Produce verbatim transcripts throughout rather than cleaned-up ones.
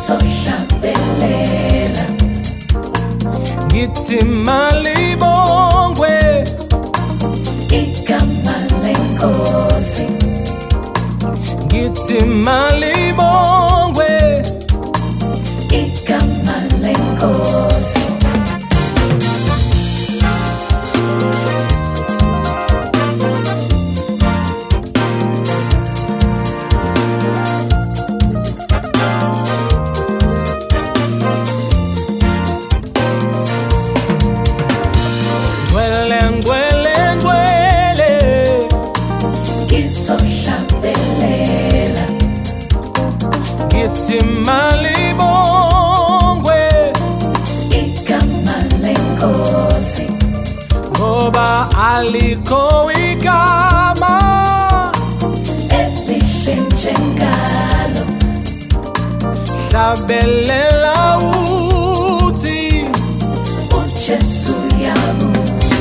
ngizohlabelela ngithi malibongwe igama leNkosi ngithi malibongwe igama leNkosi ngithi malibongwe igama leNkosi ngoba alikho igama elihle njengalo hlabelela uthi uJesu yabuya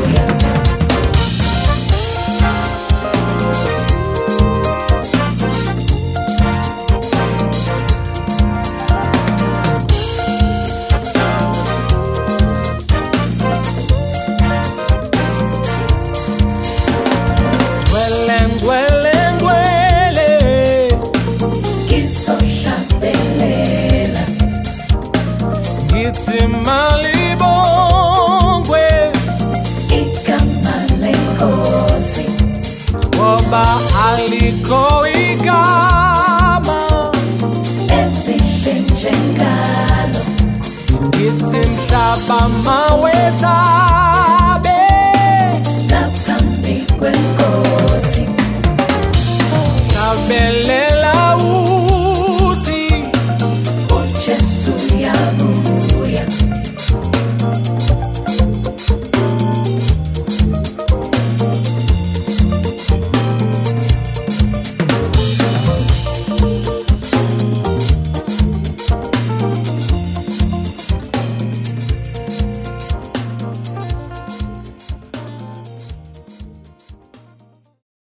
ngithi malibongwe igama leNkosi ngoba alikho igama elihle njengalo ngithi mhlaba mawetha